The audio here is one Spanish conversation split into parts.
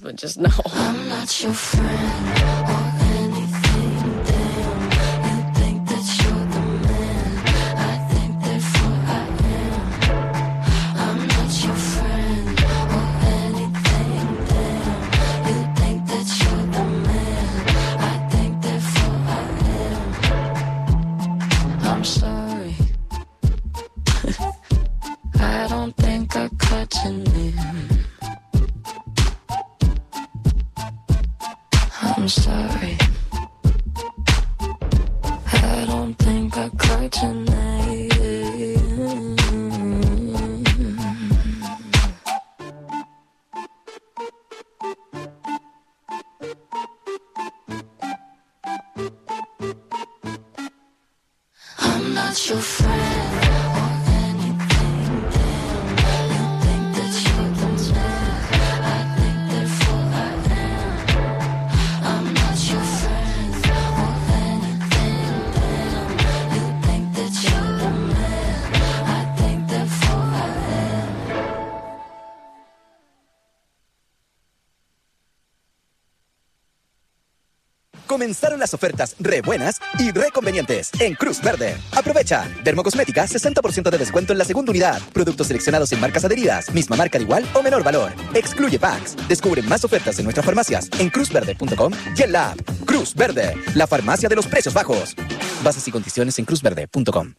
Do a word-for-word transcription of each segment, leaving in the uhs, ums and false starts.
but just know I'm not your friend or anything. Damn, you think that you're the man. I think therefore I am. I'm not your friend or anything. Damn, you think that you're the man. I think therefore I am. I'm sorry. I don't think I cut your name. I'm sorry. I don't think I cried tonight. I'm not your friend. Comenzaron las ofertas re buenas y re convenientes en Cruz Verde. Aprovecha. Dermocosmética, sesenta por ciento de descuento en la segunda unidad. Productos seleccionados en marcas adheridas. Misma marca de igual o menor valor. Excluye packs. Descubre más ofertas en nuestras farmacias en cruz verde punto com y en la app. Cruz Verde, la farmacia de los precios bajos. Bases y condiciones en cruz verde punto com.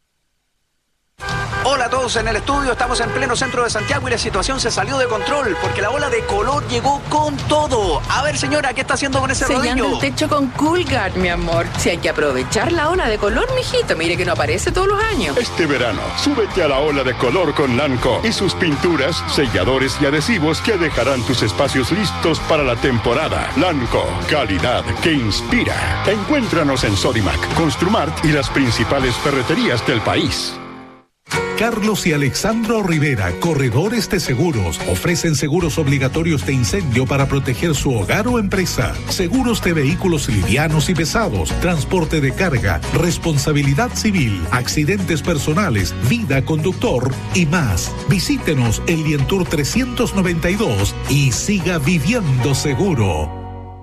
Hola a todos en el estudio, estamos en pleno centro de Santiago y la situación se salió de control porque la ola de color llegó con todo. A ver, señora, ¿qué está haciendo con ese Sellando rodillo? el techo con Coolguard, mi amor. Si hay que aprovechar la ola de color, mijito. Mire que no aparece todos los años. Este verano, súbete a la ola de color con Lanco y sus pinturas, selladores y adhesivos que dejarán tus espacios listos para la temporada. Lanco, calidad que inspira. Encuéntranos en Sodimac, Construmart y las principales ferreterías del país. Carlos y Alexandro Rivera, corredores de seguros, ofrecen seguros obligatorios de incendio para proteger su hogar o empresa, seguros de vehículos livianos y pesados, transporte de carga, responsabilidad civil, accidentes personales, vida conductor y más. Visítenos en Lientour trescientos noventa y dos y siga viviendo seguro.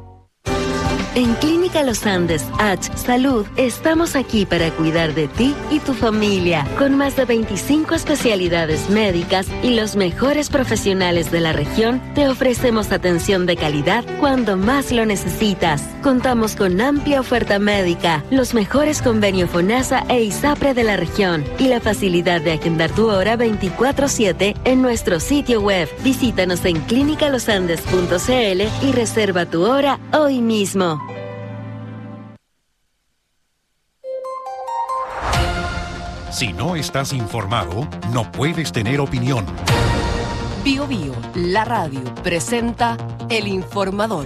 En Clínica Los Andes H Salud estamos aquí para cuidar de ti y tu familia, con más de veinticinco especialidades médicas y los mejores profesionales de la región. Te ofrecemos atención de calidad cuando más lo necesitas. Contamos con amplia oferta médica, los mejores convenios FONASA e ISAPRE de la región y la facilidad de agendar tu hora veinticuatro siete en nuestro sitio web. Visítanos en clínica los andes punto c l y reserva tu hora hoy mismo. Si no estás informado, no puedes tener opinión. Bio Bio, la radio, presenta El Informador.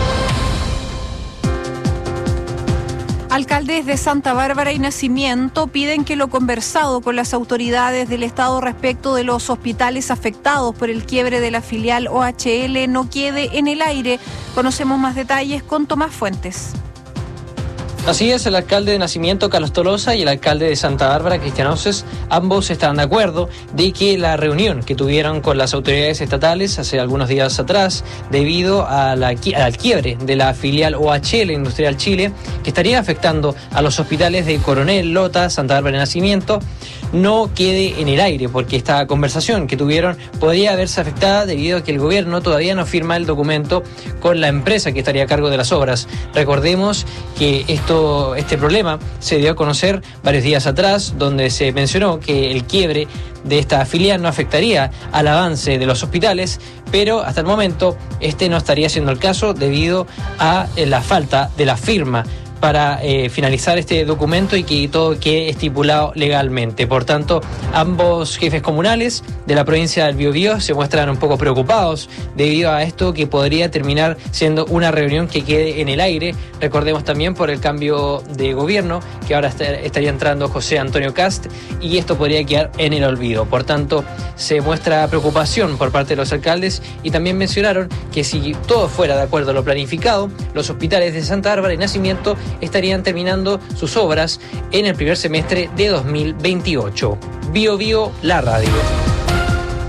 Alcaldes de Santa Bárbara y Nacimiento piden que lo conversado con las autoridades del Estado respecto de los hospitales afectados por el quiebre de la filial O H L no quede en el aire. Conocemos más detalles con Tomás Fuentes. Así es, el alcalde de Nacimiento, Carlos Tolosa, y el alcalde de Santa Bárbara, Cristian Oces, ambos están de acuerdo de que la reunión que tuvieron con las autoridades estatales hace algunos días atrás, debido a la, al quiebre de la filial O H L Industrial Chile, que estaría afectando a los hospitales de Coronel, Lota, Santa Bárbara y Nacimiento, no quede en el aire, porque esta conversación que tuvieron podría verse afectada debido a que el gobierno todavía no firma el documento con la empresa que estaría a cargo de las obras. Recordemos que esto Este problema se dio a conocer varios días atrás, donde se mencionó que el quiebre de esta filial no afectaría al avance de los hospitales, pero hasta el momento este no estaría siendo el caso debido a la falta de la firma para eh, finalizar este documento y que todo quede estipulado legalmente. Por tanto, ambos jefes comunales de la provincia del Biobío se muestran un poco preocupados debido a esto, que podría terminar siendo una reunión que quede en el aire. Recordemos también por el cambio de gobierno, que ahora está, estaría entrando José Antonio Cast, y esto podría quedar en el olvido. Por tanto, se muestra preocupación por parte de los alcaldes, y también mencionaron que si todo fuera de acuerdo a lo planificado, los hospitales de Santa Bárbara y Nacimiento estarían terminando sus obras en el primer semestre de dos mil veintiocho. Bio Bio, la radio.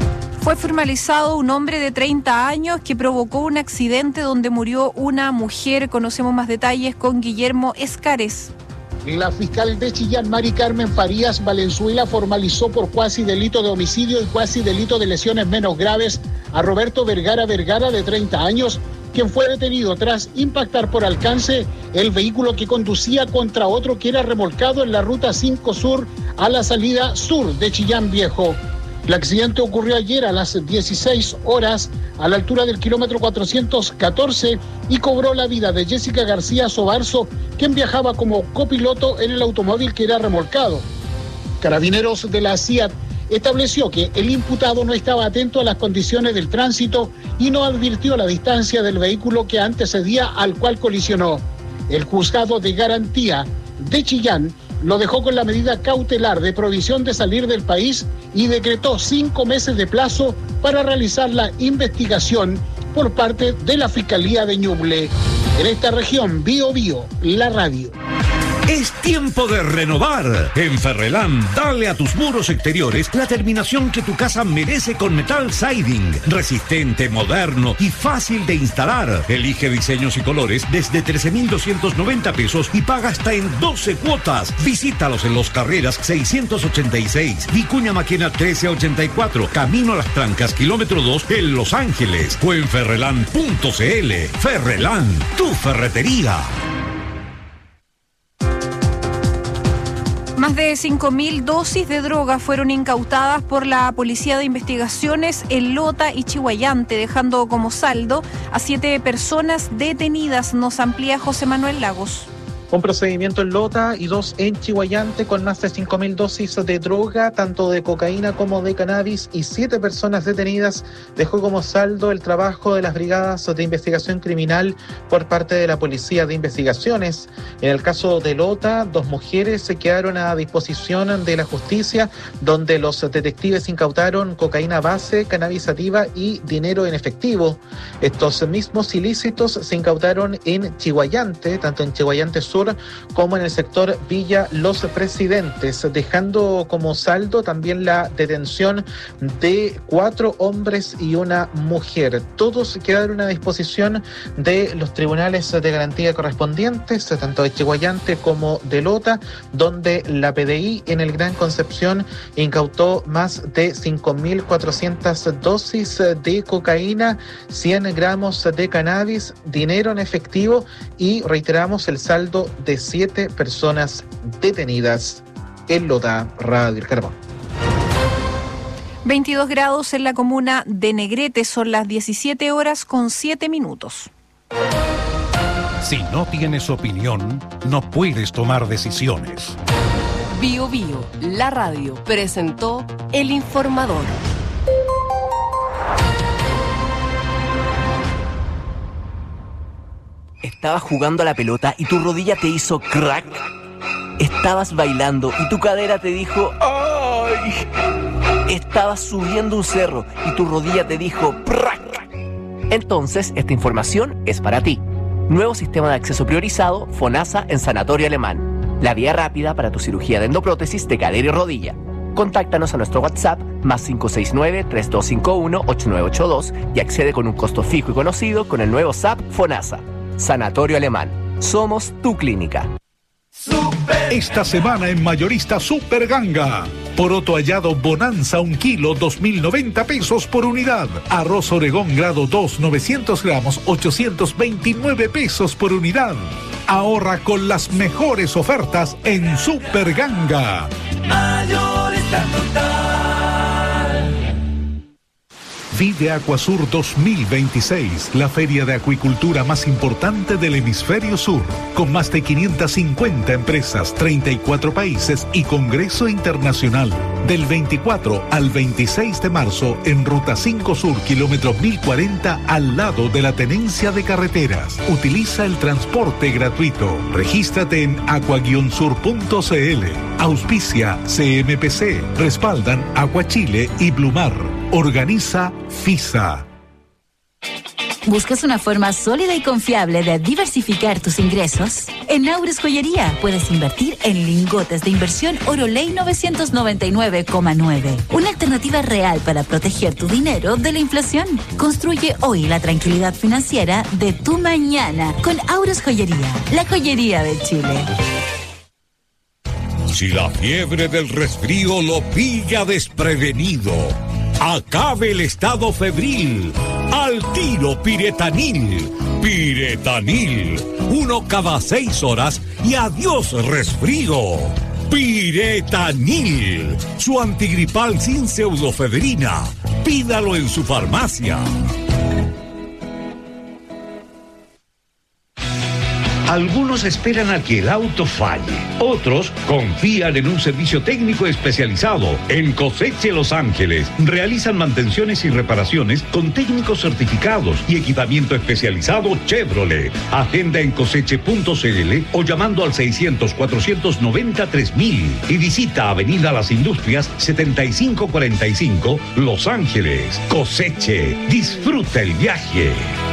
Fue formalizado un hombre de treinta años que provocó un accidente donde murió una mujer. Conocemos más detalles con Guillermo Escares. La fiscal de Chillán, Mari Carmen Farías Valenzuela, formalizó por cuasi delito de homicidio y cuasi delito de lesiones menos graves a Roberto Vergara Vergara, de treinta años, quien fue detenido tras impactar por alcance el vehículo que conducía contra otro que era remolcado en la ruta cinco Sur a la salida sur de Chillán Viejo. El accidente ocurrió ayer a las dieciséis horas a la altura del kilómetro cuatrocientos catorce y cobró la vida de Jessica García Sobarzo, quien viajaba como copiloto en el automóvil que era remolcado. Carabineros de la C I A T estableció que el imputado no estaba atento a las condiciones del tránsito y no advirtió la distancia del vehículo que antecedía al cual colisionó. El juzgado de garantía de Chillán lo dejó con la medida cautelar de prohibición de salir del país y decretó cinco meses de plazo para realizar la investigación por parte de la Fiscalía de Ñuble. En esta región, Bío Bío, la radio. Es tiempo de renovar. En Ferrelán, dale a tus muros exteriores la terminación que tu casa merece con Metal Siding. Resistente, moderno y fácil de instalar. Elige diseños y colores desde trece mil doscientos noventa pesos y paga hasta en doce cuotas. Visítalos en Los Carreras seiscientos ochenta y seis, Vicuña Maquena trece ochenta y cuatro, Camino a las Trancas, kilómetro dos, en Los Ángeles. O en ferrelán punto c l. Ferrelán, tu ferretería. Más de cinco mil dosis de droga fueron incautadas por la Policía de Investigaciones en Lota y Chihuayante, dejando como saldo a siete personas detenidas. Nos amplía José Manuel Lagos. Un procedimiento en Lota y dos en Chihuayante con más de cinco mil dosis de droga, tanto de cocaína como de cannabis, y siete personas detenidas dejó como saldo el trabajo de las brigadas de investigación criminal por parte de la Policía de Investigaciones. En el caso de Lota, dos mujeres se quedaron a disposición de la justicia, donde los detectives incautaron cocaína base, cannabis sativa y dinero en efectivo. Estos mismos ilícitos se incautaron en Chihuayante, tanto en Chihuayante Sur como en el sector Villa Los Presidentes, dejando como saldo también la detención de cuatro hombres y una mujer. Todos quedaron a disposición de los tribunales de garantía correspondientes, tanto de Chihuayante como de Lota, donde la P D I en el Gran Concepción incautó más de cinco mil cuatrocientas dosis de cocaína, cien gramos de cannabis, dinero en efectivo y, reiteramos, el saldo de siete personas detenidas en Lota. Radio El Carbón. veintidós grados en la comuna de Negrete, son las diecisiete horas con siete minutos. Si no tienes opinión, no puedes tomar decisiones. Bío Bío, la radio, presentó El Informador. Estabas jugando a la pelota y tu rodilla te hizo crack. Estabas bailando y tu cadera te dijo ¡ay! Estabas subiendo un cerro y tu rodilla te dijo ¡prac! Entonces, esta información es para ti. Nuevo sistema de acceso priorizado FONASA en Sanatorio Alemán. La vía rápida para tu cirugía de endoprótesis de cadera y rodilla. Contáctanos a nuestro WhatsApp más cinco seis nueve, tres dos cinco uno, ocho nueve ocho dos y accede con un costo fijo y conocido con el nuevo S A P FONASA. Sanatorio Alemán. Somos tu clínica. Esta semana en Mayorista Super Ganga. Poroto hallado Bonanza un kilo, dos mil noventa pesos por unidad. Arroz Oregón grado dos, novecientos gramos, ochocientos veintinueve pesos por unidad. Ahorra con las mejores ofertas en Super Ganga. Mayorista total. Vive Acuasur dos mil veintiséis, la feria de acuicultura más importante del hemisferio sur, con más de quinientas cincuenta empresas, treinta y cuatro países y congreso internacional. Del veinticuatro al veintiséis de marzo en Ruta cinco Sur, kilómetro mil cuarenta, al lado de la Tenencia de Carreteras. Utiliza el transporte gratuito. Regístrate en aqua guion sur punto c l. Auspicia C M P C. Respaldan Agua Chile y Blumar. Organiza FISA. ¿Buscas una forma sólida y confiable de diversificar tus ingresos? En Aures Joyería puedes invertir en lingotes de inversión Oroley novecientos noventa y nueve coma nueve. Una alternativa real para proteger tu dinero de la inflación. Construye hoy la tranquilidad financiera de tu mañana con Aures Joyería, la joyería de Chile. Si la fiebre del resfrío lo pilla desprevenido, acabe el estado febril. Al tiro Piretanil. Piretanil. Uno cada seis horas y adiós resfrío. Piretanil. Su antigripal sin pseudofedrina. Pídalo en su farmacia. Algunos esperan a que el auto falle. Otros confían en un servicio técnico especializado. En Coseche Los Ángeles realizan mantenciones y reparaciones con técnicos certificados y equipamiento especializado Chevrolet. Agenda en coseche punto c l o llamando al seiscientos, cuatrocientos noventa, tres mil y visita Avenida Las Industrias setenta y cinco cuarenta y cinco Los Ángeles. Coseche, disfruta el viaje.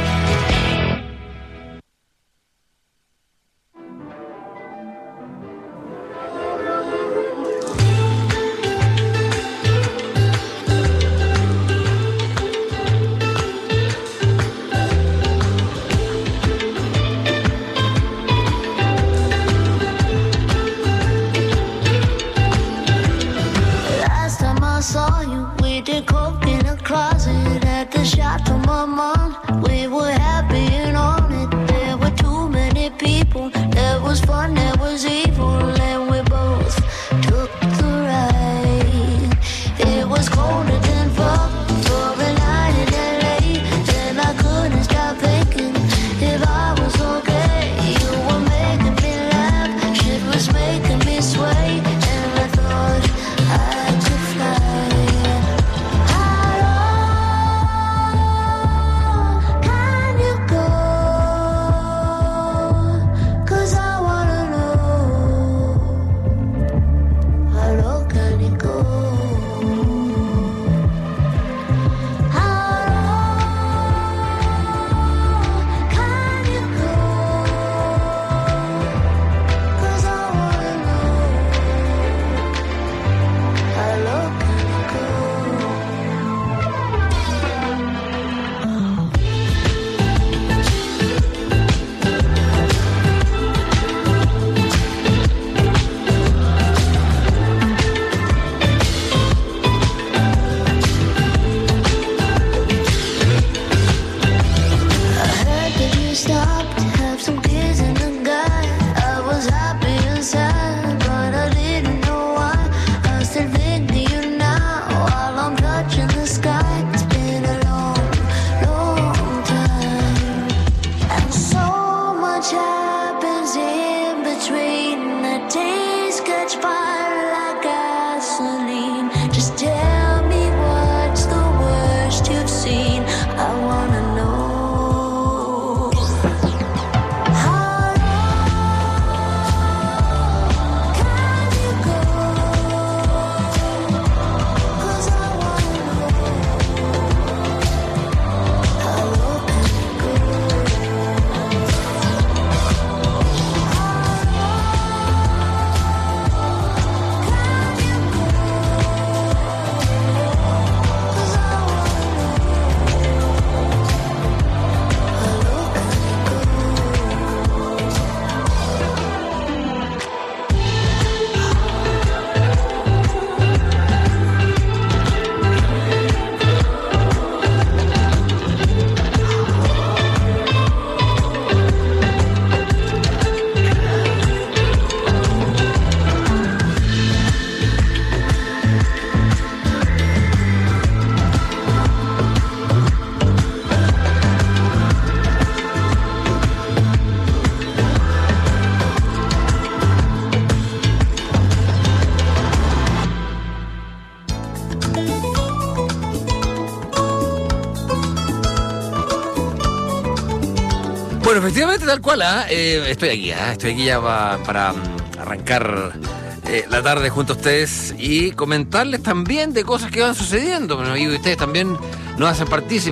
Bueno, efectivamente, tal cual, ¿eh? Eh, estoy aquí, ¿eh? estoy aquí ya pa, para um, arrancar eh, la tarde junto a ustedes y comentarles también de cosas que van sucediendo. Bueno, y ustedes también nos hacen partícipe.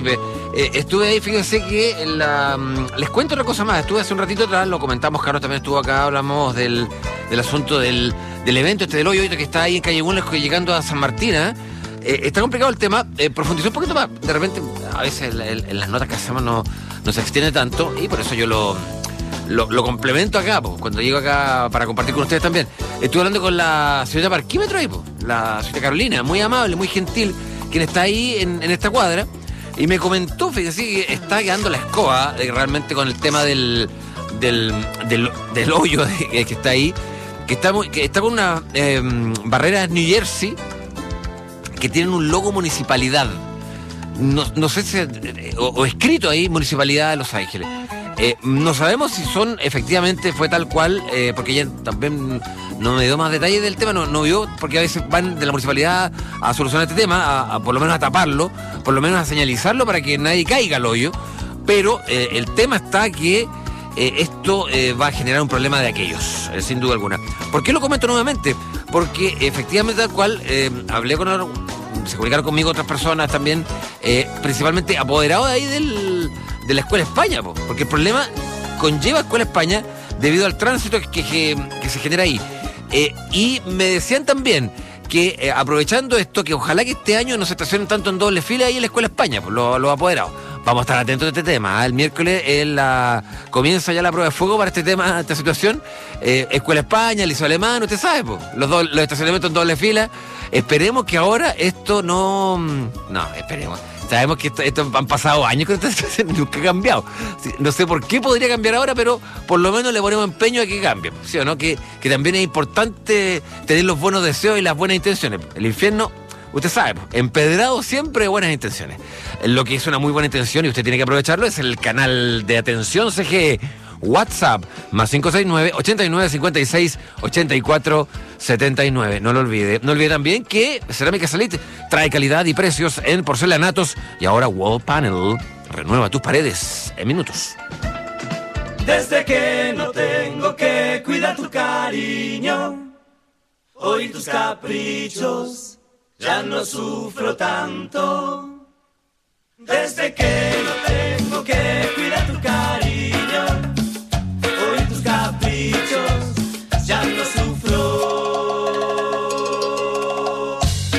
Eh, estuve ahí, fíjense que la, les cuento otra cosa más. Estuve hace un ratito atrás, lo comentamos, Carlos también estuvo acá, hablamos del, del asunto del, del evento este del hoyo que está ahí en Calle Bulnes llegando a San Martín. ¿eh? Eh, está complicado el tema, eh, profundizó un poquito más. De repente, a veces en, en, en las notas que hacemos no, no se extiende tanto y por eso yo lo, lo, lo complemento acá, po, cuando llego acá para compartir con ustedes también. Estuve hablando con la señorita Parquímetro ahí, po, la señorita Carolina, muy amable, muy gentil, quien está ahí en, en esta cuadra. Y me comentó, fíjese, que está quedando la escoba eh, realmente con el tema del del, del, del hoyo de, que está ahí, que está, muy, que está con una eh, barrera New Jersey que tienen un logo municipalidad. No, no sé si... O, o escrito ahí, Municipalidad de Los Ángeles. Eh, no sabemos si son, efectivamente, fue tal cual, eh, porque ella también no me dio más detalles del tema, no, no vio, porque a veces van de la municipalidad a solucionar este tema, a, a por lo menos a taparlo, por lo menos a señalizarlo para que nadie caiga al hoyo, pero eh, el tema está que eh, esto eh, va a generar un problema de aquellos, eh, sin duda alguna. ¿Por qué lo comento nuevamente? Porque efectivamente tal cual, eh, hablé con... se comunicaron conmigo otras personas también, eh, principalmente apoderados de ahí del... de la Escuela España, po, porque el problema conlleva Escuela España debido al tránsito que, que, que se genera ahí. Eh, y me decían también que eh, aprovechando esto, que ojalá que este año no se estacionen tanto en doble fila ahí en la Escuela España, pues, los, los apoderados. Vamos a estar atentos a este tema. ¿eh? El miércoles eh, la, comienza ya la prueba de fuego para este tema, esta situación. Eh, Escuela España, el Liceo Alemán, usted sabe, pues, los, do, los estacionamientos en doble fila. Esperemos que ahora esto no... No, esperemos. Sabemos que esto, esto han pasado años con esta situación, nunca ha cambiado. No sé por qué podría cambiar ahora, pero por lo menos le ponemos empeño a que cambie. ¿Sí o no? Que, que también es importante tener los buenos deseos y las buenas intenciones. El infierno, usted sabe, empedrado siempre de buenas intenciones. Lo que es una muy buena intención y usted tiene que aprovecharlo es el canal de atención C G E. WhatsApp, más cinco seis nueve, ochenta y nueve, cincuenta y seis, ochenta y cuatro, setenta y nueve. No lo olvide. No olvide también que Cerámica Salit trae calidad y precios en porcelanatos y ahora Wall Panel renueva tus paredes en minutos. Desde que no tengo que cuidar tu cariño, oír tus caprichos, ya no sufro tanto. Desde que no tengo que cuidar tu cariño, ya no sufro.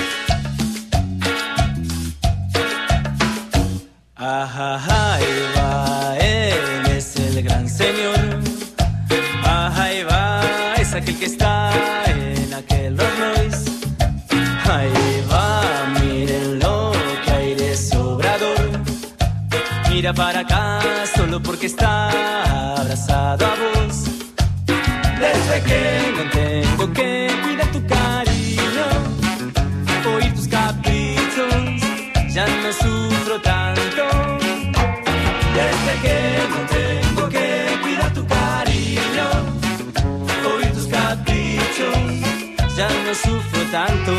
Ajá, ahí va, él es el gran señor. Ajá, ahí va, es aquel que está en aquel Rolls Royce. Ahí va, mírenlo, que aire sobrador. Mira para acá, solo porque está abrazado a vos. Desde que no tengo que cuidar tu cariño, oír tus caprichos, ya no sufro tanto. Desde que no tengo que cuidar tu cariño, oír tus caprichos, ya no sufro tanto.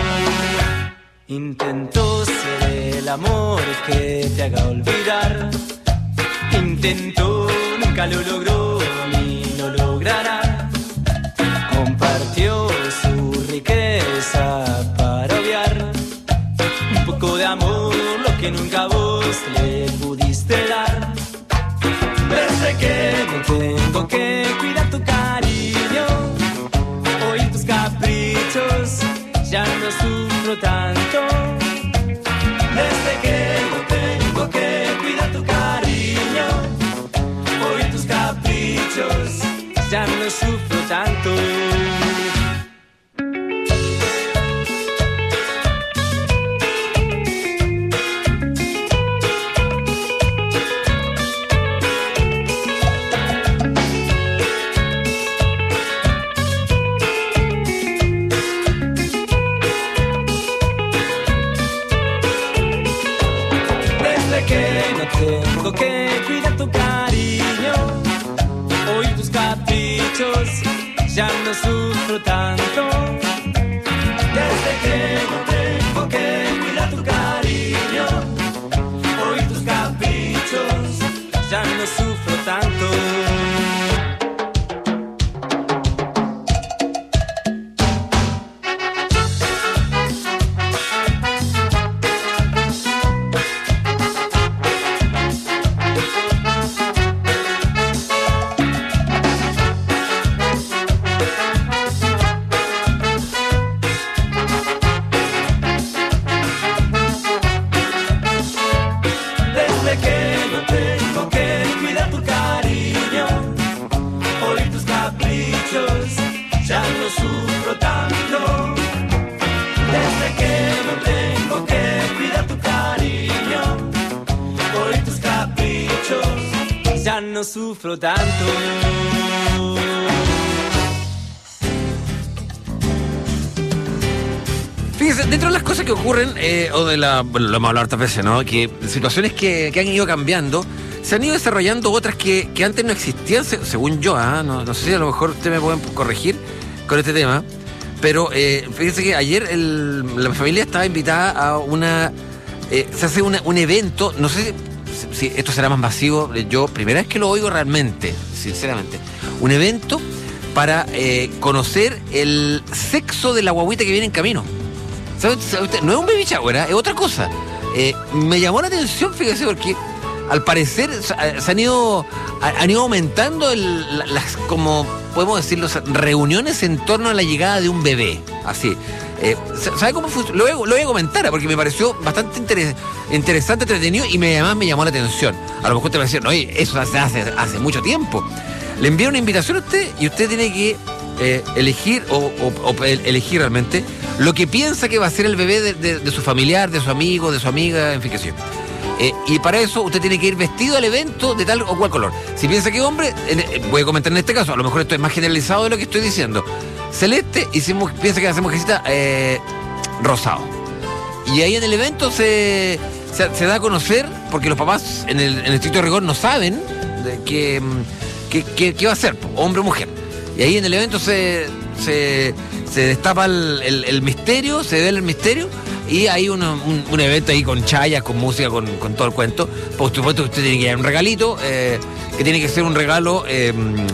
Intento ser el amor que te haga olvidar. Intento, nunca lo logró ni lo logrará. Compartió su riqueza para obviar un poco de amor, lo que nunca vos le pudiste dar. Desde que no tengo que cuidar tu cariño, oír tus caprichos, ya no sufro tanto. Desde que no tengo que cuidar tu cariño, oír tus caprichos, ya no sufro tanto. Desde que no tengo que cuidar tu cariño, oír tus caprichos, ya no sufro tanto. Desde que no tengo que cuidar tu cariño, oír tus caprichos, ya no sufro tanto. no sufro tanto. Desde que no tengo que cuidar tu cariño, por tus caprichos, ya no sufro tanto. Fíjense, dentro de las cosas que ocurren, eh, o de la, bueno, lo hemos hablado hartas veces, ¿no? Que situaciones que, que han ido cambiando, se han ido desarrollando otras que, que antes no existían, se, según yo, ¿eh? no, no sé si a lo mejor ustedes me pueden corregir con este tema, pero eh, fíjense que ayer el, la familia estaba invitada a una, eh, se hace una, un evento, no sé si, si esto será más masivo, yo primera vez que lo oigo realmente, sinceramente, un evento para eh, conocer el sexo de la guaguita que viene en camino. ¿Sabe, sabe usted? No es un baby shower, ¿eh? Es otra cosa. Eh, me llamó la atención, fíjese, porque al parecer se han ido, han ido aumentando el, las, como podemos decirlo, reuniones en torno a la llegada de un bebé. Así. Eh, ¿Sabe cómo funciona? Lo, voy, lo voy a comentar, porque me pareció bastante interes, interesante, entretenido, y me, además me llamó la atención. A lo mejor te va a decir, no, eso se hace hace mucho tiempo. Le envío una invitación a usted y usted tiene que eh, elegir o, o, o elegir realmente lo que piensa que va a ser el bebé de, de, de su familiar, de su amigo, de su amiga, en fin, qué sé yo. Eh, y para eso usted tiene que ir vestido al evento de tal o cual color. Si piensa que hombre, en, voy a comentar en este caso, a lo mejor esto es más generalizado de lo que estoy diciendo. Celeste, y si piensa que va a ser mujercita, eh, rosado. Y ahí en el evento se, se, se da a conocer, porque los papás en el, en el estricto rigor no saben de que, que, que, que va a ser, hombre o mujer. Y ahí en el evento se, se, se destapa el, el, el misterio, se ve el misterio, y hay una, un, un evento ahí con chayas, con música, con, con todo el cuento. Por supuesto que usted tiene que dar un regalito, eh, que tiene que ser un regalo, eh,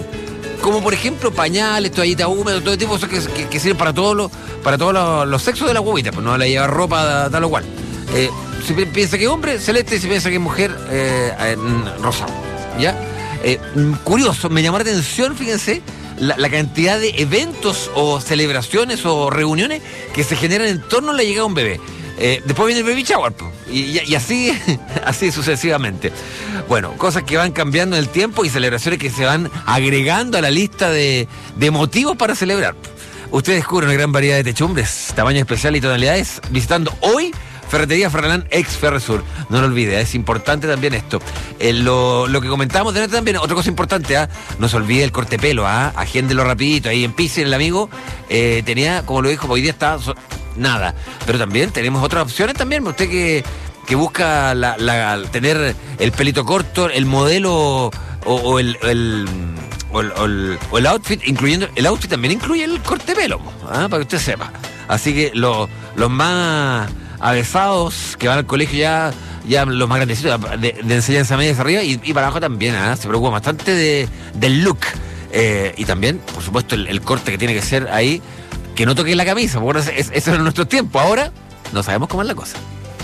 como por ejemplo pañales, toallitas húmedas, todo tipo de cosas que, que, que sirven para todos los, para todos los, los sexos de la huevita, pues no le lleva ropa tal o cual. Eh, si piensa que es hombre, celeste, si piensa que es mujer, eh, rosado. ¿Ya? Eh, curioso, me llamó la atención, fíjense, La, la cantidad de eventos o celebraciones o reuniones que se generan en torno a la llegada de un bebé. Eh, después viene el baby shower, y, y así, así sucesivamente. Bueno, cosas que van cambiando en el tiempo y celebraciones que se van agregando a la lista de, de motivos para celebrar. Usted descubre una gran variedad de techumbres, tamaño especial y tonalidades visitando hoy Ferretería Ferrelán ex Ferresur. No lo olvide, es importante también esto. Eh, lo, lo que comentábamos de también, otra cosa importante, ¿ah? No se olvide el corte pelo, ¿ah? Agéndelo rapidito. Ahí en Pisen, el amigo eh, tenía, como lo dijo, hoy día está so, nada. Pero también tenemos otras opciones también. Usted que, que busca la, la, tener el pelito corto, el modelo o, o el... el O el, o, el, o el outfit, incluyendo el outfit también incluye el corte pelo, ¿ah? Para que usted sepa. Así que lo, los más avesados que van al colegio ya, ya los más grandecitos de, de enseñanza media hacia arriba y, y para abajo también, ¿eh? Se preocupa bastante de, del look, eh, y también, por supuesto, el, el corte que tiene que ser ahí, que no toque la camisa, porque eso, es, eso era nuestro tiempo. Ahora no sabemos cómo es la cosa.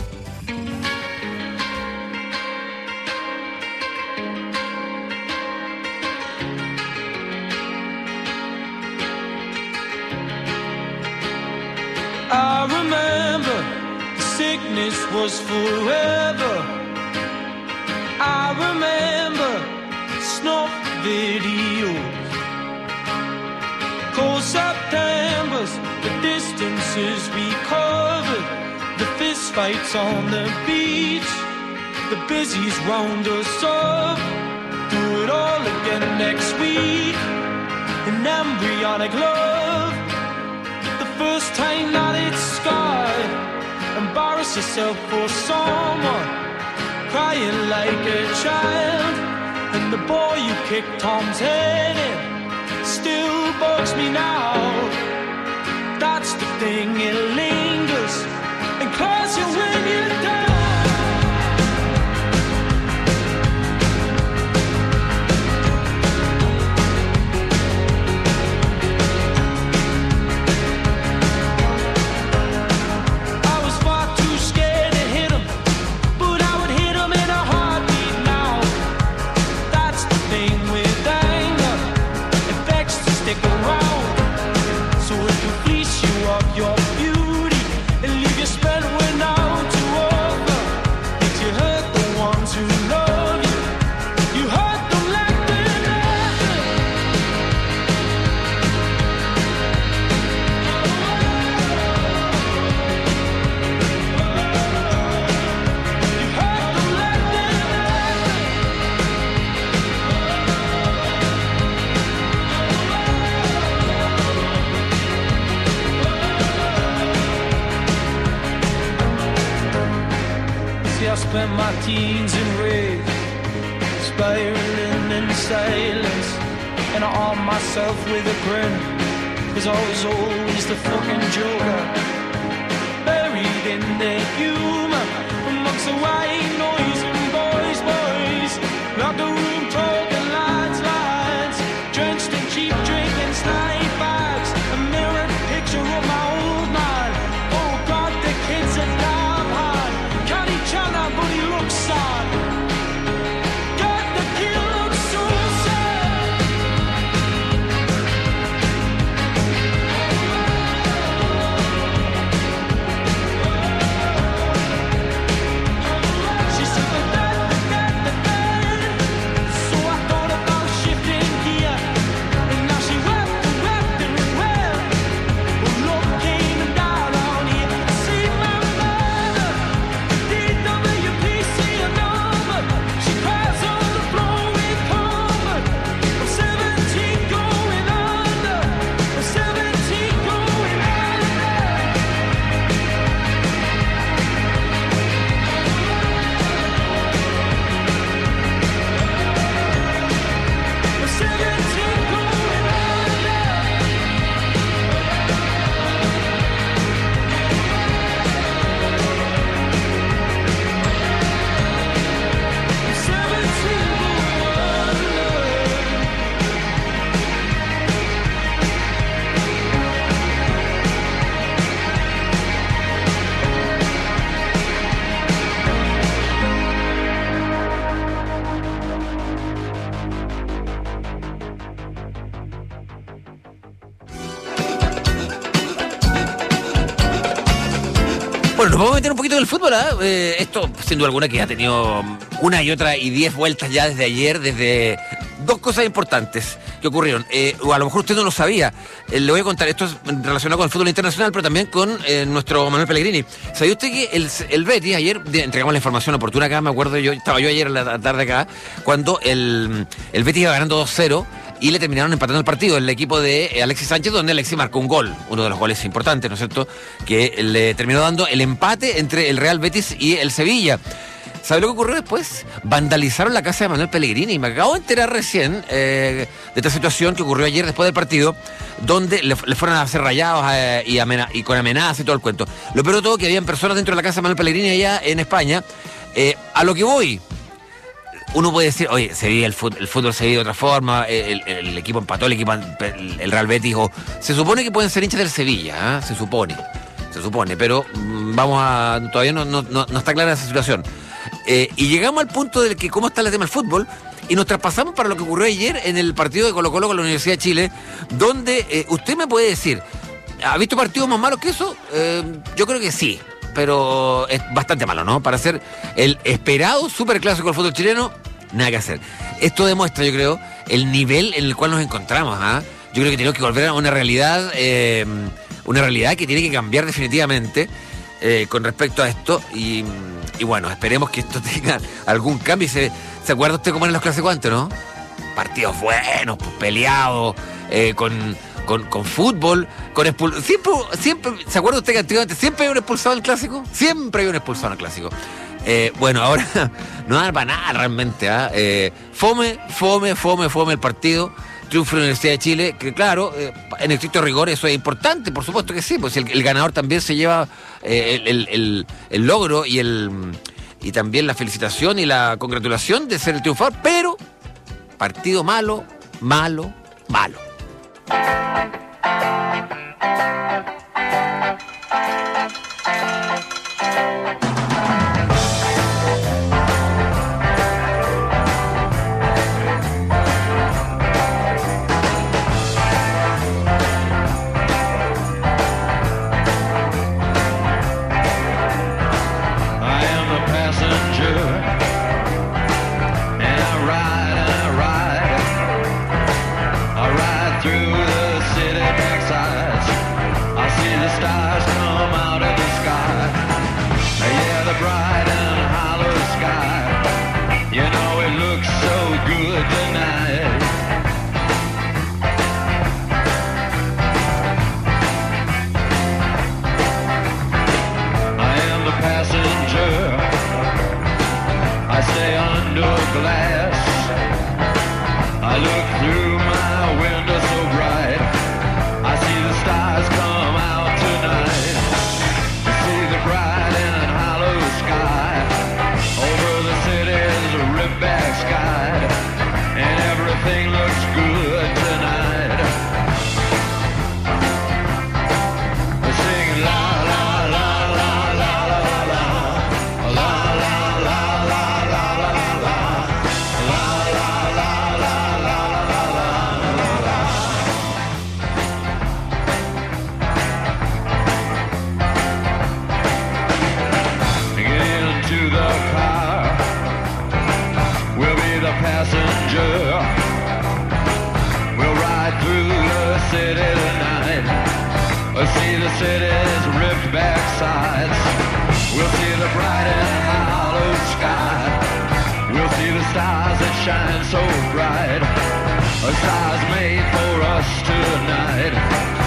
I remember the sickness was forever. I remember snuff videos, cold Septembers, the distances we covered, the fist fights on the beach, the busies round us up. Do it all again next week. An embryonic love. First time that it's scarred, embarrass yourself for someone, crying like a child, and the boy you kicked Tom's head in still bugs me now. That's the thing, it lingers and claws you when you're down. Stick around so it can fleece you of your beauty spent my teens in rage, spiraling in silence, and I armed myself with a grin, cause I was always the fucking joker, buried in the humor, amongst the white noise and boys, boys, like the room talking lights, lights, drenched in cheap drink and snipe bags, a mirrored picture of my old man. Oh God, the kids at lab hard, can't each other but he looks sad. God, the kid looks so sad. She said the dead, the dead, the dead. So I thought about shifting gear, and now she wept and wept and wept. But love came and died on here. I see my mother, D W P C a number. She cries on the floor with comfort. I'm seventeen going under. I'm seventeen going under. I'm seventeen going under. I'm seventeen going under. Bueno, nos vamos a meter un poquito en el fútbol, ¿ah? Eh, esto, sin duda alguna, que ha tenido una y otra y diez vueltas ya desde ayer, desde dos cosas importantes que ocurrieron. Eh, o a lo mejor usted no lo sabía. Eh, le voy a contar, esto es relacionado con el fútbol internacional, pero también con eh, nuestro Manuel Pellegrini. ¿Sabía usted que el, el Betis, ayer de, entregamos la información oportuna acá, me acuerdo yo, estaba yo ayer en la tarde acá, cuando el, el Betis iba ganando dos cero, y le terminaron empatando el partido, el equipo de eh, Alexis Sánchez, donde Alexis marcó un gol, uno de los goles importantes, ¿no es cierto?, que le terminó dando el empate entre el Real Betis y el Sevilla. ¿Sabe lo que ocurrió después? Vandalizaron la casa de Manuel Pellegrini, y me acabo de enterar recién eh, de esta situación que ocurrió ayer después del partido, donde le, le fueron a hacer rayados eh, y, amena, y con amenazas y todo el cuento. Lo peor de todo, que habían personas dentro de la casa de Manuel Pellegrini allá en España. Eh, a lo que voy... Uno puede decir, oye, se vive el fútbol, el fútbol se vive de otra forma, el, el, el equipo empató, el equipo, el, el Real Betis, o se supone que pueden ser hinchas del Sevilla, ¿eh? se supone, se supone, pero mmm, vamos a, todavía no, no, no, no está clara esa situación. Eh, y llegamos al punto de que cómo está el tema del fútbol, y nos traspasamos para lo que ocurrió ayer en el partido de Colo-Colo con la Universidad de Chile, donde eh, usted me puede decir, ¿ha visto partidos más malos que eso? Eh, yo creo que sí. Pero es bastante malo, ¿no? Para ser el esperado superclásico del fútbol chileno, nada que hacer. Esto demuestra, yo creo, el nivel en el cual nos encontramos, ¿ah? Yo creo que tenemos que volver a una realidad, eh, una realidad que tiene que cambiar definitivamente eh, con respecto a esto. Y, y bueno, esperemos que esto tenga algún cambio. ¿Se, ¿se acuerda usted cómo eran los clásicos antes, no? Partidos buenos, pues, peleados, eh, con... Con, con fútbol, con expulsado. Siempre, siempre, ¿se acuerda usted que antiguamente siempre hay un expulsado en el clásico? Siempre hay un expulsado en el clásico. Eh, bueno, ahora no da para nada realmente. ¿eh? Eh, fome, fome, fome, fome el partido. Triunfo de la Universidad de Chile, que claro, eh, en estricto rigor eso es importante, por supuesto que sí, pues el, el ganador también se lleva eh, el, el, el, el logro y, el, y también la felicitación y la congratulación de ser el triunfador, pero partido malo, malo, malo. I ride, I ride, I ride I look through my window so bright, I see the stars come out tonight. I see the bright and hollow sky over the city's ripped back sky, and everything looks good tonight. I sing la la la la la la la la la la la la la la passenger. We'll ride through the city tonight. We'll see the city's ripped back sides. We'll see the bright and hollow sky. We'll see the stars that shine so bright. A stars made for us tonight.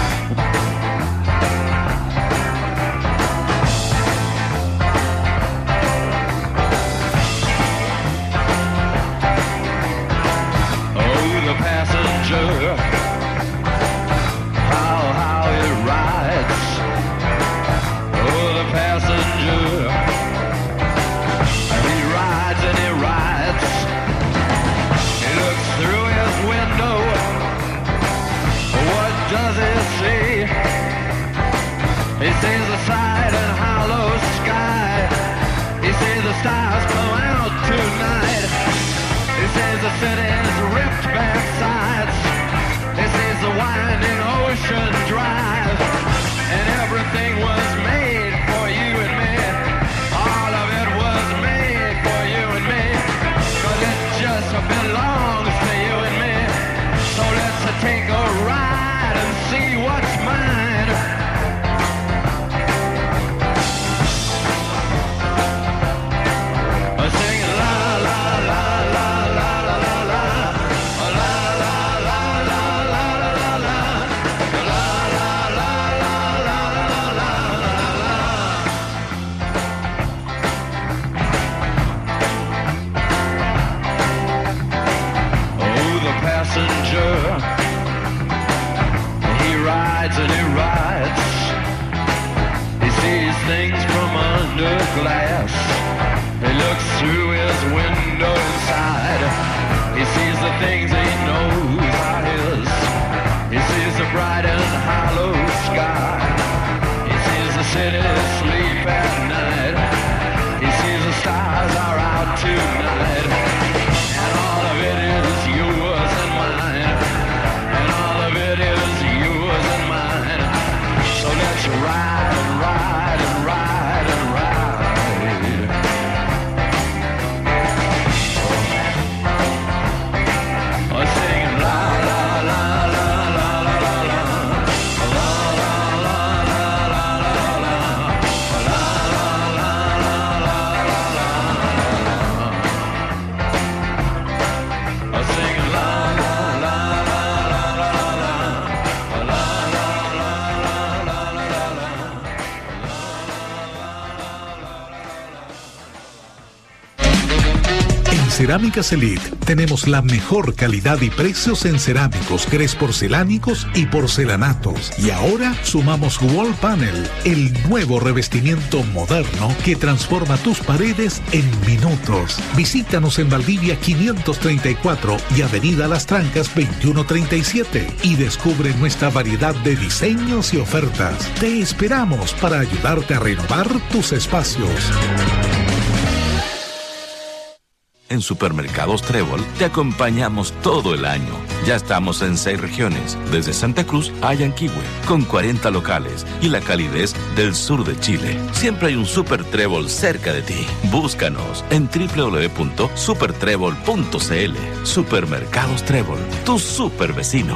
Passenger, how, how it rides. Oh, the passenger, he rides and he rides. He looks through his window. What does he see? He sees the side and hollow sky. He sees the stars come out tonight. He sees the city's ripped back sides. He sees the winding ocean drive. And everything was made for you and me. All of it was made for you and me. Cause it just belongs to you and me. So let's take a ride and see what's mine. Singing la la la la la la la la. Passenger, he rides and he rides. He sees things from under glass. He looks through his window inside. He sees the things he knows are his. He sees the bright and hollow sky. He sees the city sleep at night. He sees the stars are out tonight. And all of it is yours and mine. And all of it is yours and mine. So let's ride and ride and ride and ride. Oh, singing la la la la la la la la. La la la la la la la. La la la la la la la. I'm singing la la la la la la la. La la la la la la la. En Cerámicas Elite tenemos la mejor calidad y precios en cerámicos, grés porcelánicos y porcelanatos. Y ahora sumamos Wall Panel, el nuevo revestimiento moderno que transforma tus paredes en minutos. Visítanos en Valdivia quinientos treinta y cuatro y Avenida Las Trancas veintiuno treinta y siete y descubre nuestra variedad de diseños y ofertas. Te esperamos para ayudarte a renovar tus espacios. En Supermercados Trébol te acompañamos todo el año. Ya estamos en seis regiones, desde Santa Cruz a Yanquihue, con cuarenta locales y la calidez del sur de Chile. Siempre hay un Super Trébol cerca de ti. Búscanos en doble u doble u doble u punto super trébol punto c l. Supermercados Trébol, tu super vecino.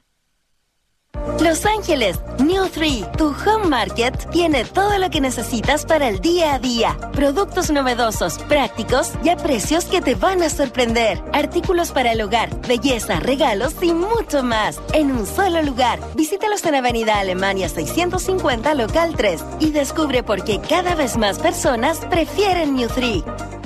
Los Ángeles, New Three, tu home market, tiene todo lo que necesitas para el día a día. Productos novedosos, prácticos y a precios que te van a sorprender. Artículos para el hogar, belleza, regalos y mucho más. En un solo lugar. Visítalos en Avenida Alemania seiscientos cincuenta, local tres. Y descubre por qué cada vez más personas prefieren New Three.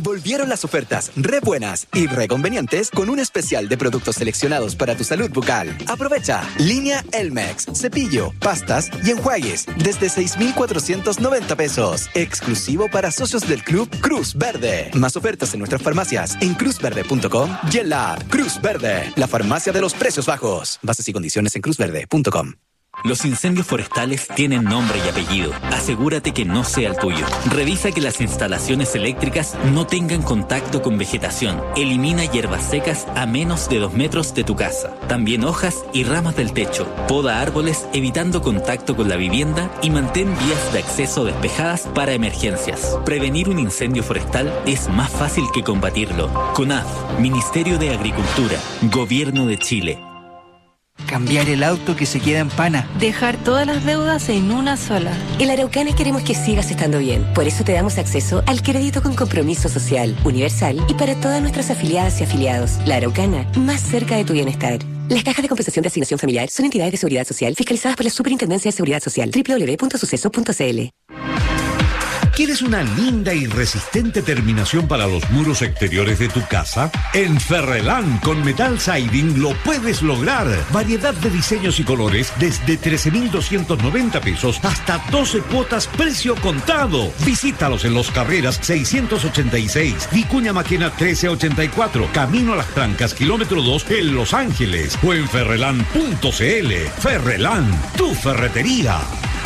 Volvieron las ofertas re buenas y re convenientes con un especial de productos seleccionados para tu salud bucal. Aprovecha línea Elmex, cepillo, pastas y enjuagues desde seis mil cuatrocientos noventa pesos. Exclusivo para socios del Club Cruz Verde. Más ofertas en nuestras farmacias en cruz verde punto com y en la app Cruz Verde, la farmacia de los precios bajos. Bases y condiciones en cruz verde punto com. Los incendios forestales tienen nombre y apellido. Asegúrate que no sea el tuyo. Revisa que las instalaciones eléctricas no tengan contacto con vegetación. Elimina hierbas secas a menos de dos metros de tu casa. También hojas y ramas del techo. Poda árboles evitando contacto con la vivienda y mantén vías de acceso despejadas para emergencias. Prevenir un incendio forestal es más fácil que combatirlo. CONAF, Ministerio de Agricultura, Gobierno de Chile. Cambiar el auto que se queda en pana. Dejar todas las deudas en una sola. En la Araucana queremos que sigas estando bien. Por eso te damos acceso al crédito con compromiso social, universal y para todas nuestras afiliadas y afiliados. La Araucana, más cerca de tu bienestar. Las cajas de compensación de asignación familiar son entidades de seguridad social fiscalizadas por la Superintendencia de Seguridad Social. doble u doble u doble u punto suceso punto c l. ¿Quieres una linda y resistente terminación para los muros exteriores de tu casa? En Ferrelán con Metal Siding lo puedes lograr. Variedad de diseños y colores desde trece mil doscientos noventa pesos hasta doce cuotas precio contado. Visítalos en Los Carreras seiscientos ochenta y seis, Vicuña Maquena trece ochenta y cuatro, Camino a las Trancas, kilómetro dos en Los Ángeles o en ferrelán punto c l. Ferrelán, tu ferretería.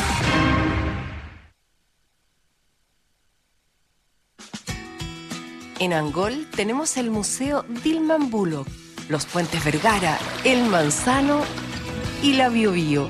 En Angol tenemos el Museo Dilman Bullock, los Puentes Vergara, el Manzano y la Biobío.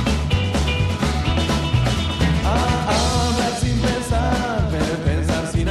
Hablar sin pensar, pero pensar sin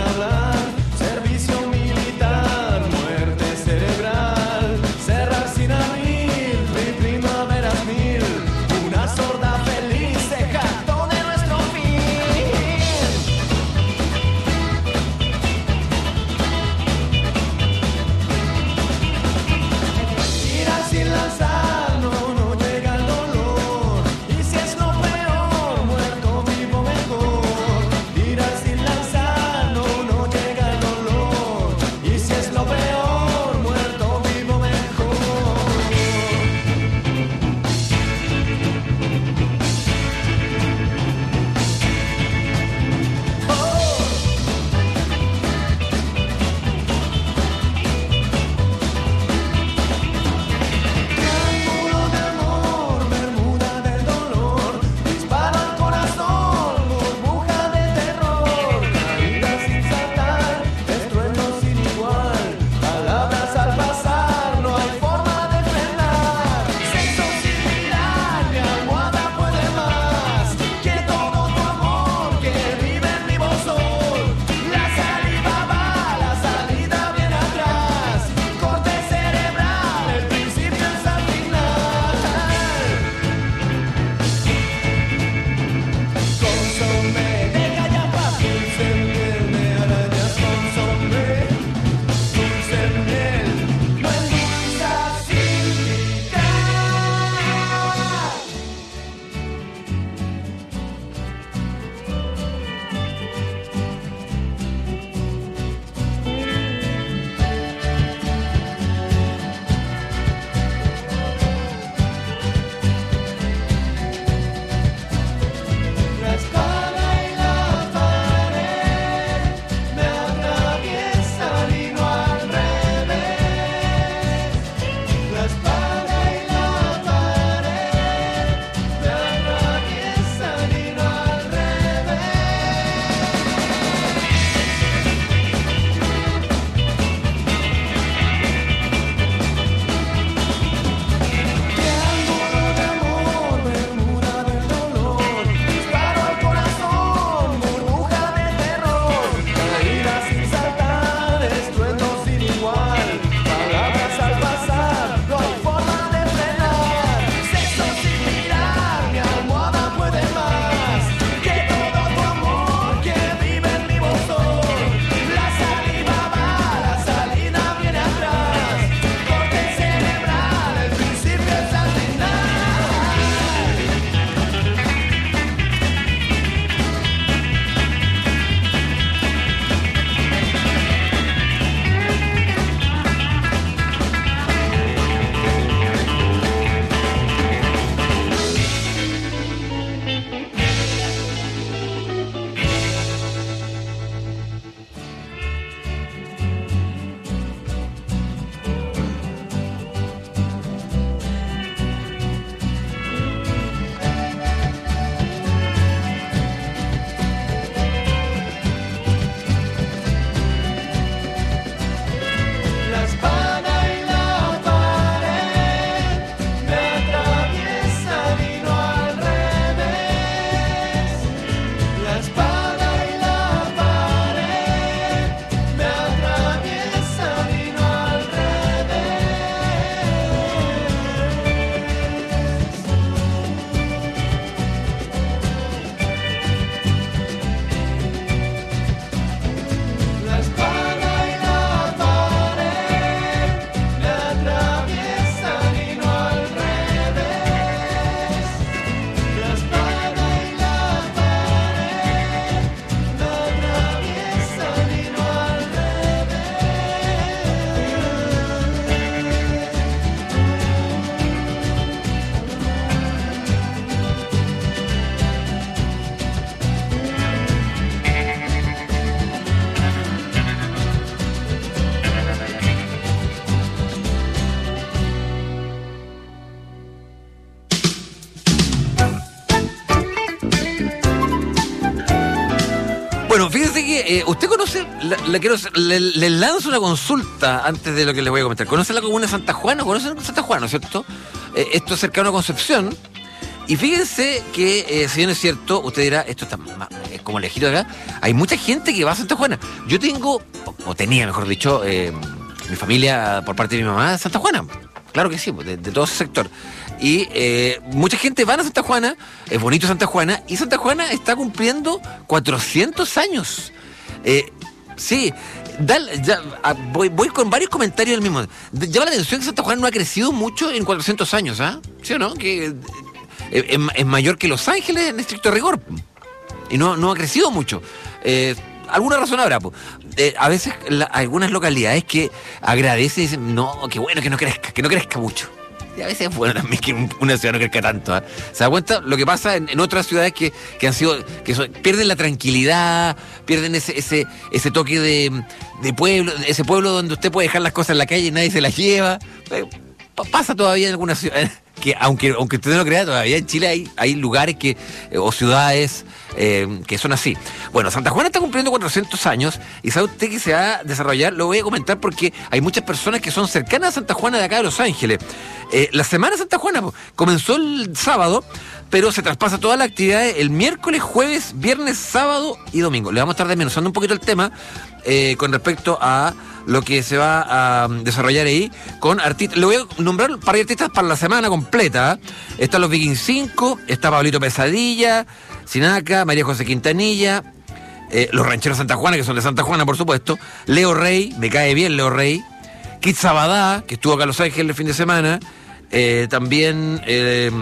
que eh, usted conoce, la, la quiero, le, le lanzo una consulta antes de lo que les voy a comentar. ¿Conoce la comuna de Santa Juana? ¿Conocen Santa Juana, no es cierto? Eh, esto es cercano a Concepción. Y fíjense que, eh, si bien es cierto, usted dirá, esto está más, eh, como lejito de acá, hay mucha gente que va a Santa Juana. Yo tengo, o, o tenía, mejor dicho, eh, mi familia por parte de mi mamá de Santa Juana. Claro que sí, de, de todo ese sector. Y eh, mucha gente va a Santa Juana, es bonito Santa Juana, y Santa Juana está cumpliendo cuatrocientos años. Eh, sí, dale, ya, a, voy, voy con varios comentarios del mismo. Llama la atención que Santa Juana no ha crecido mucho en cuatrocientos años, ¿ah? ¿eh? ¿Sí o no? Que eh, es, es mayor que Los Ángeles en estricto rigor. Y no, no ha crecido mucho. Eh, alguna razón habrá, pues. Eh, a veces la, algunas localidades que agradecen y dicen, no, qué bueno que no crezca, que no crezca mucho. Y a veces es bueno también que una ciudad no crezca tanto, ¿eh? ¿Se da cuenta? Lo que pasa en, en otras ciudades que, que han sido, que son, pierden la tranquilidad, pierden ese, ese, ese toque de, de pueblo, ese pueblo donde usted puede dejar las cosas en la calle y nadie se las lleva. Eh, pasa todavía en algunas ciudades, que aunque, aunque usted no lo crea, todavía en Chile hay, hay lugares que, eh, o ciudades eh, que son así. Bueno, Santa Juana está cumpliendo cuatrocientos años y sabe usted que se va a desarrollar, lo voy a comentar porque hay muchas personas que son cercanas a Santa Juana de acá de Los Ángeles. Eh, la semana de Santa Juana pues, comenzó el sábado, pero se traspasa toda la actividad el miércoles, jueves, viernes, sábado y domingo. Le vamos a estar desmenuzando un poquito el tema eh, con respecto a lo que se va a desarrollar ahí con artistas. Le voy a nombrar para artistas para la semana completa. Están los Vikings cinco, está Pablito Pesadilla, Sinaca, María José Quintanilla, eh, los Rancheros Santa Juana, que son de Santa Juana, por supuesto, Leo Rey, me cae bien Leo Rey, Kid Sabadá, que estuvo acá en Los Ángeles el fin de semana, eh, también eh,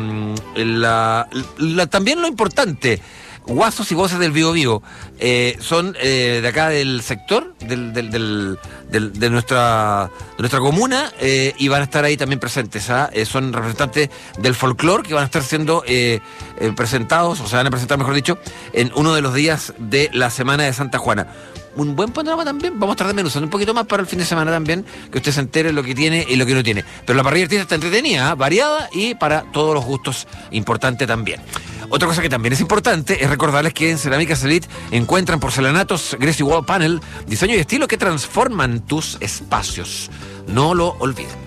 la, la, también lo importante, Guasos y Voces del Vivo Vivo, eh, son eh, de acá del sector, del, del, del, del, de, nuestra, de nuestra comuna, eh, y van a estar ahí también presentes. ¿ah? Eh, son representantes del folclore que van a estar siendo eh, eh, presentados, o se van a presentar, mejor dicho, en uno de los días de la Semana de Santa Juana. Un buen panorama también, vamos a estar desmenuzando un poquito más para el fin de semana también, que usted se entere lo que tiene y lo que no tiene. Pero la parrilla artista está entretenida, ¿eh? Variada y para todos los gustos, importante también. Otra cosa que también es importante es recordarles que en Cerámicas Elite encuentran porcelanatos Gracie Wall Panel, diseño y estilo que transforman tus espacios. No lo olviden.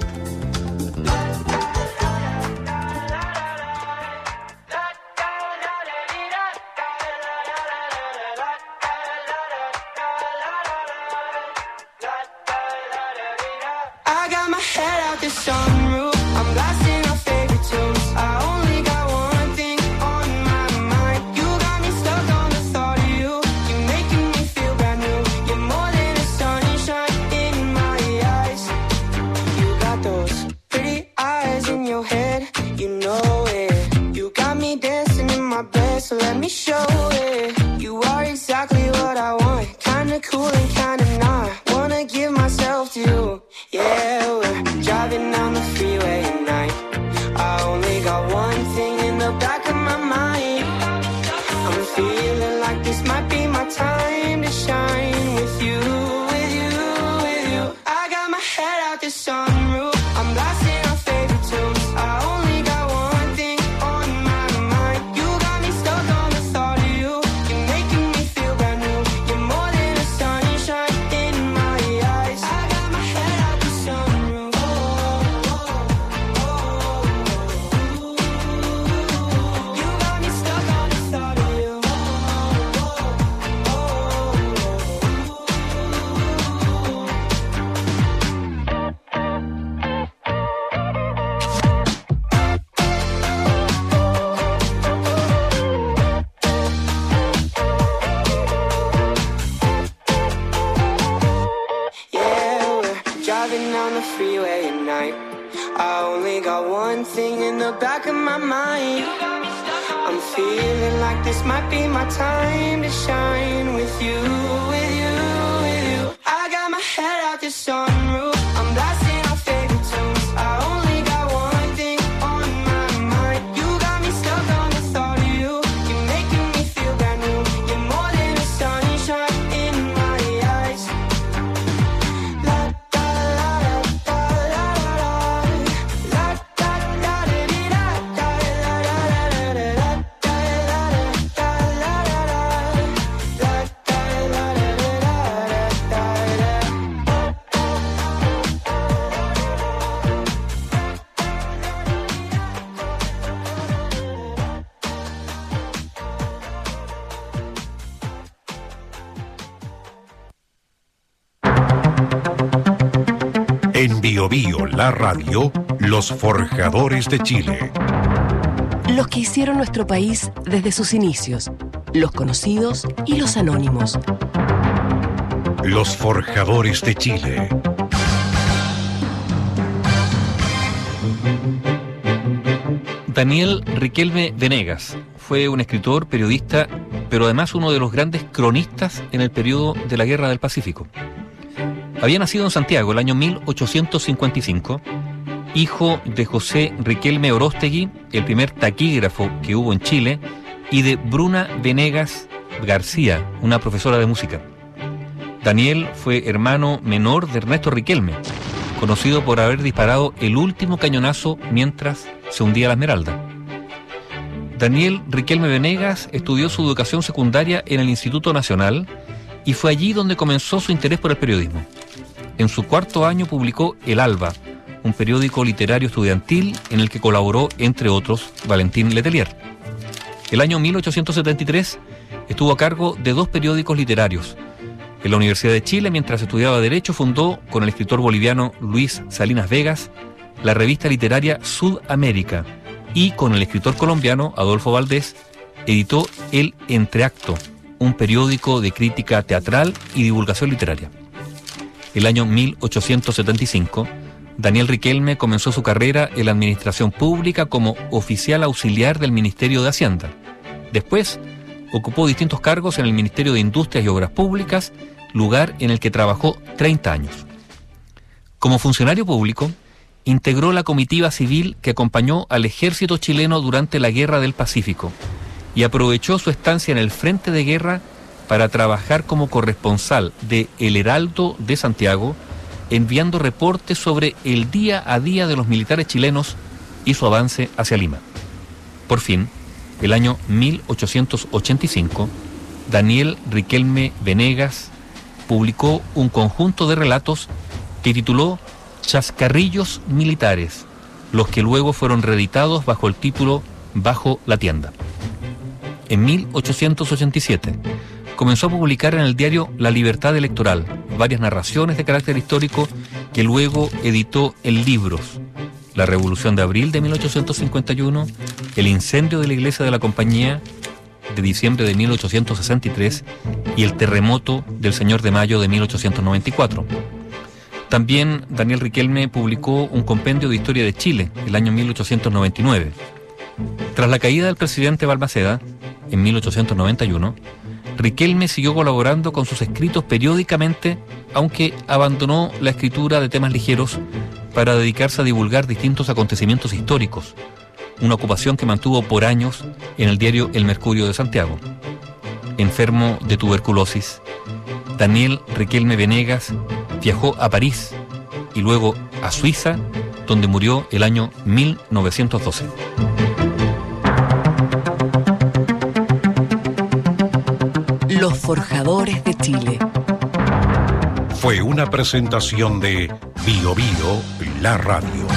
I got my head out the sunroof, I'm blasting our favorite tunes. I only got one thing on my mind. You got me stuck on the thought of you. You're making me feel brand new. You're more than a sunshine in my eyes. You got those pretty eyes in your head, you know it. You got me dancing in my bed, so let me show it. You are exactly what I want, kinda cool and kinda not. Wanna give myself to you. Yeah, we're driving down the freeway at night. I only got one thing in the back of my mind. I'm feeling like this might be my time to shine with you, with you, with you. I got my head out the sunroof, I'm blasting our favorite tunes. I only got one thing on my mind. You got me stuck on the thought of you. You're making me feel brand new. You're more than a sunshine in my eyes. I got my head out the sunroof. You got me stuck on the thought of you. Yeah, we're driving down the freeway at night. I only got one thing in the back of my mind. I'm feeling like this might be my time to shine with you, with you, with you. I got my head out the sunroof, I'm blasting our favorite tunes. I only got one thing on my mind. You got me stuck on the thought of you. You're making me feel brand new. You're more than a sunshine in my eyes. La da la da la la la da da da di da da la la la la da da la da la la la da da la Bio Bio, la radio, los forjadores de Chile. Los que hicieron nuestro país desde sus inicios, los conocidos y los anónimos. Los forjadores de Chile. Daniel Riquelme Venegas fue un escritor, periodista, pero además uno de los grandes cronistas en el periodo de la Guerra del Pacífico. Había nacido en Santiago el año mil ochocientos cincuenta y cinco, hijo de José Riquelme Orostegui, el primer taquígrafo que hubo en Chile, y de Bruna Venegas García, una profesora de música. Daniel fue hermano menor de Ernesto Riquelme, conocido por haber disparado el último cañonazo mientras se hundía la Esmeralda. Daniel Riquelme Venegas estudió su educación secundaria en el Instituto Nacional y fue allí donde comenzó su interés por el periodismo. En su cuarto año publicó El Alba, un periódico literario estudiantil en el que colaboró, entre otros, Valentín Letelier. El año mil ochocientos setenta y tres estuvo a cargo de dos periódicos literarios. En la Universidad de Chile, mientras estudiaba Derecho, fundó, con el escritor boliviano Luis Salinas Vegas, la revista literaria Sudamérica, y con el escritor colombiano Adolfo Valdés, editó El Entreacto, un periódico de crítica teatral y divulgación literaria. El año mil ochocientos setenta y cinco, Daniel Riquelme comenzó su carrera en la administración pública como oficial auxiliar del Ministerio de Hacienda. Después, ocupó distintos cargos en el Ministerio de Industrias y Obras Públicas, lugar en el que trabajó treinta años. Como funcionario público, integró la comitiva civil que acompañó al ejército chileno durante la Guerra del Pacífico y aprovechó su estancia en el frente de guerra para trabajar como corresponsal de El Heraldo de Santiago, enviando reportes sobre el día a día de los militares chilenos y su avance hacia Lima. Por fin, el año mil ochocientos ochenta y cinco, Daniel Riquelme Venegas publicó un conjunto de relatos que tituló Chascarrillos Militares, los que luego fueron reeditados bajo el título Bajo la Tienda. En mil ochocientos ochenta y siete comenzó a publicar en el diario La Libertad Electoral varias narraciones de carácter histórico que luego editó en libros: La Revolución de Abril de mil ochocientos cincuenta y uno, El incendio de la Iglesia de la Compañía de diciembre de mil ochocientos sesenta y tres y El terremoto del Señor de Mayo de mil ochocientos noventa y cuatro. También Daniel Riquelme publicó un compendio de historia de Chile el año mil ochocientos noventa y nueve. Tras la caída del presidente Balmaceda en mil ochocientos noventa y uno, Riquelme siguió colaborando con sus escritos periódicamente, aunque abandonó la escritura de temas ligeros para dedicarse a divulgar distintos acontecimientos históricos, una ocupación que mantuvo por años en el diario El Mercurio de Santiago. Enfermo de tuberculosis, Daniel Riquelme Venegas viajó a París y luego a Suiza, donde murió el año mil novecientos doce. Los forjadores de Chile. Fue una presentación de Bio Bio, la radio.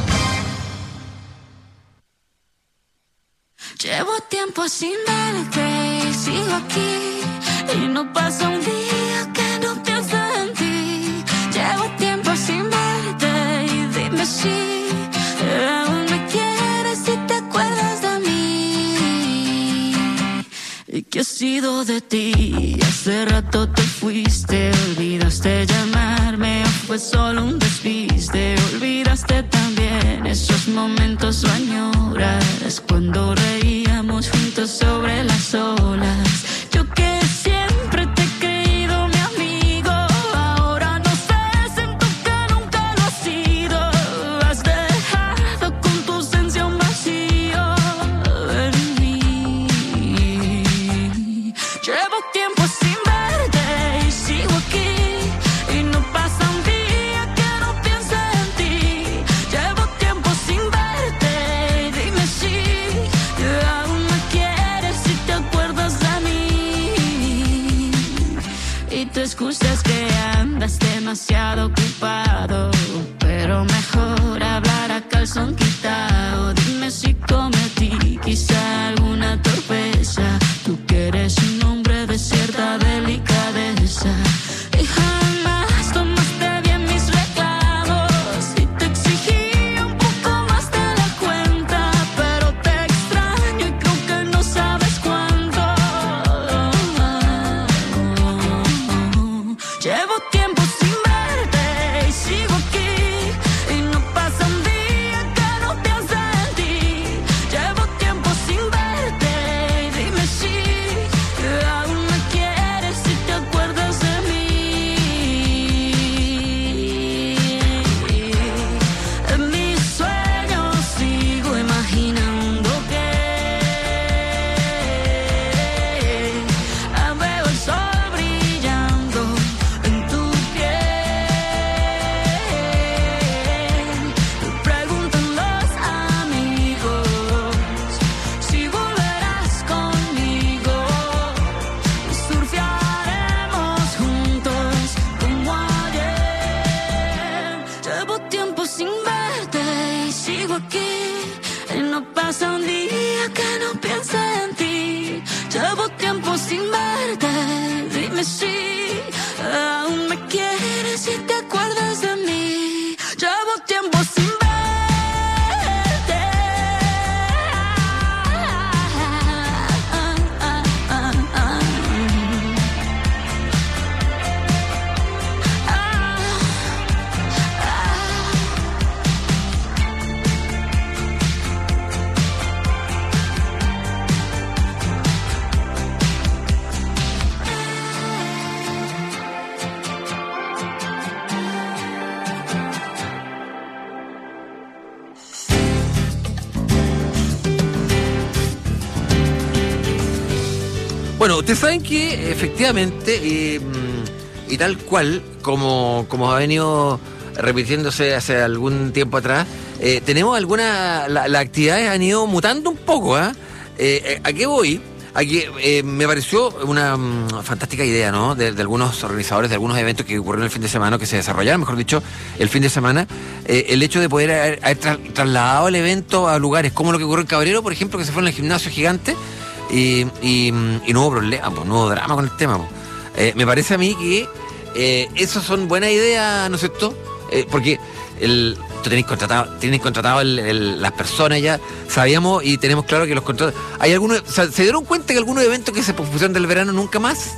Llevo tiempo sin verte y sigo aquí y no pasa un día que no piense en ti. Llevo tiempo sin verte y dime si aún me quieres y te acuerdas de mí. ¿Y qué ha sido de ti? Hace rato te fuiste, olvidaste llamarme o fue solo un despiste. Olvidaste también esos momentos o añoras cuando reíamos juntos sobre las olas. Yo que siempre te he creído mi amigo, ahora no sé, siento que nunca lo has sido. Has dejado con tu ausencia un vacío en mí. Llevo tiempo sin verte y sigo aquí y no pasa un día que no piense en ti. Llevo tiempo sin verte y dime si aún me quieres y te acuerdas de mí. Y te excusas que andas demasiado ocupado, pero mejor hablar a calzón quitado. Dime si cometí quizá alguna torpeza, tú que eres un hombre de cierta delicadeza. Y jamás tomaste bien mis reclamos tiempo sin verte. Dime si aún me quieres y te acuerdas de mí. Llevo tiempo sin verte. Bueno, ustedes saben que efectivamente, eh, y tal cual, como, como ha venido repitiéndose hace algún tiempo atrás, eh, tenemos algunas, la, las actividades han ido mutando un poco, ¿eh? Eh, ¿A qué voy? A que eh, me pareció una um, fantástica idea, ¿no? De, de algunos organizadores, de algunos eventos que ocurrieron el fin de semana, que se desarrollaron, mejor dicho, el fin de semana, eh, el hecho de poder haber, haber tra trasladado el evento a lugares como lo que ocurrió en Cabrero, por ejemplo, que se fue en el gimnasio gigante, Y, y, y no hubo problema, pues, no hubo drama con el tema. Pues. Eh, me parece a mí que eh, eso son buenas ideas, ¿no es cierto? Eh, porque el, tú tenéis contratado, tenéis contratado el, el, las personas ya, sabíamos y tenemos claro que los contratos... Hay algunos, o sea, ¿se dieron cuenta que algunos eventos que se pospusieron del verano nunca más?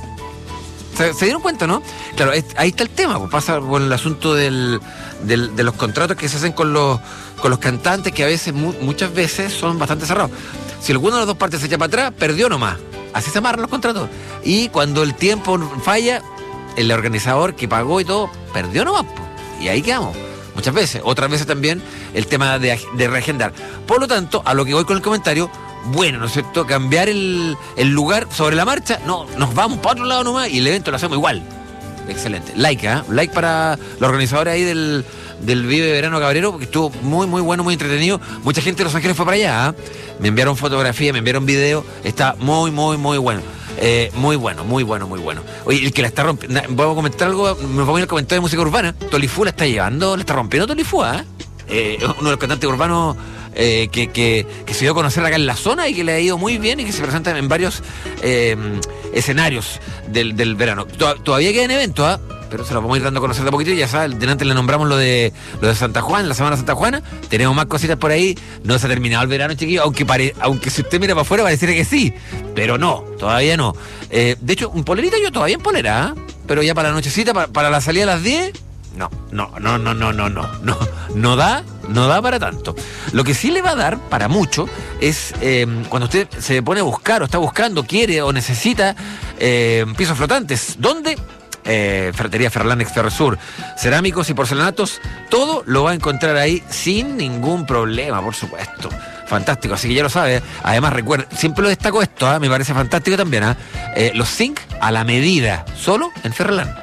¿Se, ¿Se dieron cuenta, no? Claro, es, ahí está el tema, pues pasa con el asunto del, del, de los contratos que se hacen con los, con los cantantes, que a veces, mu muchas veces son bastante cerrados. Si alguna de las dos partes se echa para atrás, perdió nomás. Así se amarran los contratos. Y cuando el tiempo falla, el organizador que pagó y todo, perdió nomás. Y ahí quedamos. Muchas veces. Otras veces también el tema de, de reagendar. Por lo tanto, a lo que voy con el comentario, bueno, ¿no es cierto? Cambiar el, el lugar sobre la marcha, no, nos vamos para otro lado nomás y el evento lo hacemos igual. Excelente. Like, ¿eh? Like para los organizadores ahí del... del Vive Verano Cabrero, porque estuvo muy, muy bueno, muy entretenido. Mucha gente de Los Ángeles fue para allá, ¿eh? Me enviaron fotografía, me enviaron video. Está muy, muy, muy bueno. Eh, muy bueno, muy bueno, muy bueno. Oye, el que la está rompiendo... Voy a comentar algo, me pongo en el comentario de música urbana. Tolifú la está llevando, la está rompiendo Tolifú, ¿eh? Eh, uno de los cantantes urbanos eh, que, que, que se dio a conocer acá en la zona y que le ha ido muy bien y que se presenta en varios eh, escenarios del, del verano. Todavía quedan eventos, ¿ah? ¿eh? Pero se lo vamos a ir dando a conocer de a poquito. Ya sabes, delante le nombramos lo de lo de Santa Juana, la Semana Santa Juana. Tenemos más cositas por ahí. No se ha terminado el verano, chiquillos, aunque pare, aunque si usted mira para afuera pareciera que sí. Pero no, todavía no. Eh, de hecho, un polerita yo todavía en polera, ¿eh? Pero ya para la nochecita, para, para la salida a las diez, no, no, no, no, no, no, no, no, no da, no da para tanto. Lo que sí le va a dar para mucho es eh, cuando usted se pone a buscar o está buscando, quiere o necesita eh, pisos flotantes. ¿Dónde? Eh, Ferretería Ferrolán Exterresur, cerámicos y porcelanatos, todo lo va a encontrar ahí sin ningún problema, por supuesto. Fantástico, así que ya lo sabe. Además, recuerda, siempre lo destaco esto, ¿eh? Me parece fantástico también, ¿eh? Eh, los zinc a la medida, solo en Ferrolán.